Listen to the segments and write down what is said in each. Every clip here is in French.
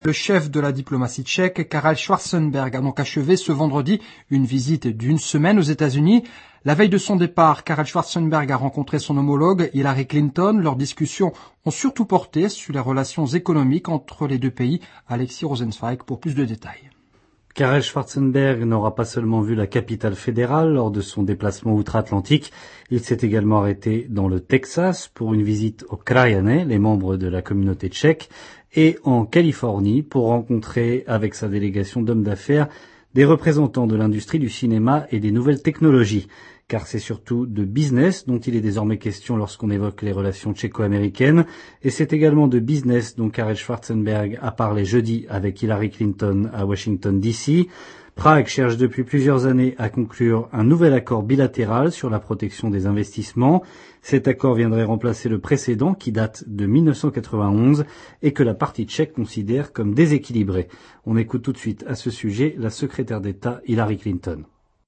Le chef de la diplomatie tchèque, Karel Schwarzenberg, a donc achevé ce vendredi une visite d'une semaine aux États-Unis. La veille de son départ, Karel Schwarzenberg a rencontré son homologue Hillary Clinton. Leurs discussions ont surtout porté sur les relations économiques entre les deux pays. Alexis Rosenzweig pour plus de détails. Karel Schwarzenberg n'aura pas seulement vu la capitale fédérale lors de son déplacement outre-Atlantique, il s'est également arrêté dans le Texas pour une visite aux Krajanés, les membres de la communauté tchèque, et en Californie pour rencontrer avec sa délégation d'hommes d'affaires des représentants de l'industrie du cinéma et des nouvelles technologies, car c'est surtout de business dont il est désormais question lorsqu'on évoque les relations tchéco-américaines, et c'est également de business dont Karel Schwarzenberg a parlé jeudi avec Hillary Clinton à Washington DC. Prague cherche depuis plusieurs années à conclure un nouvel accord bilatéral sur la protection des investissements. Cet accord viendrait remplacer le précédent qui date de 1991 et que la partie tchèque considère comme déséquilibré. On écoute tout de suite à ce sujet la secrétaire d'État Hillary Clinton.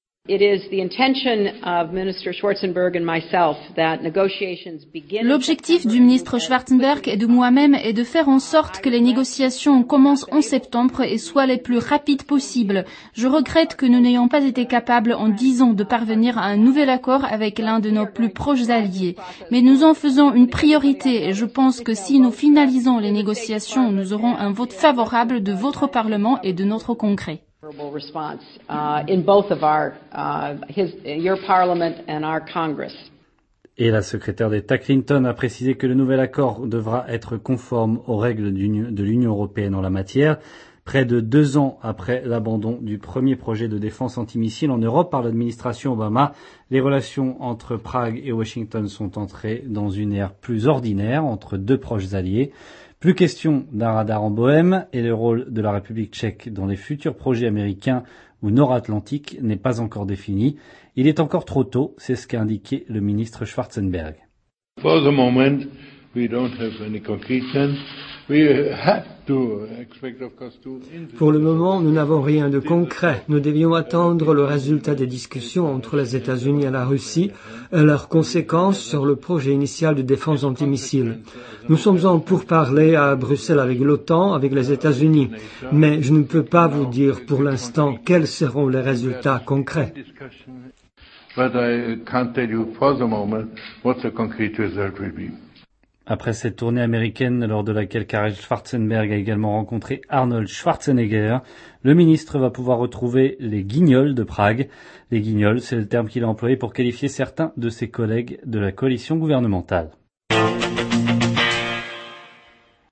L'objectif du ministre Schwarzenberg et de moi-même est de faire en sorte que les négociations commencent en septembre et soient les plus rapides possibles. Je regrette que nous n'ayons pas été capables en 10 ans de parvenir à un nouvel accord avec l'un de nos plus proches alliés. Mais nous en faisons une priorité et je pense que si nous finalisons les négociations, nous aurons un vote favorable de votre Parlement et de notre Congrès. Et la secrétaire d'État Clinton a précisé que le nouvel accord devra être conforme aux règles de l'Union européenne en la matière. Près de 2 ans après l'abandon du premier projet de défense antimissile en Europe par l'administration Obama, les relations entre Prague et Washington sont entrées dans une ère plus ordinaire entre deux proches alliés. Plus question d'un radar en Bohème et le rôle de la République tchèque dans les futurs projets américains ou nord-atlantiques n'est pas encore défini. Il est encore trop tôt, c'est ce qu'a indiqué le ministre Schwarzenberg. For the moment, we don't have any concrete plan. We had to expect, of course, Pour le moment, nous n'avons rien de concret. Nous devions attendre le résultat des discussions entre les États-Unis et la Russie et leurs conséquences sur le projet initial de défense antimissile. Nous sommes en pourparlers à Bruxelles avec l'OTAN, avec les États-Unis, mais je ne peux pas vous dire pour l'instant quels seront les résultats concrets. But I can't tell you for the moment what the concrete result will be. Après cette tournée américaine lors de laquelle Karel Schwarzenberg a également rencontré Arnold Schwarzenegger, le ministre va pouvoir retrouver les guignols de Prague. Les guignols, c'est le terme qu'il a employé pour qualifier certains de ses collègues de la coalition gouvernementale.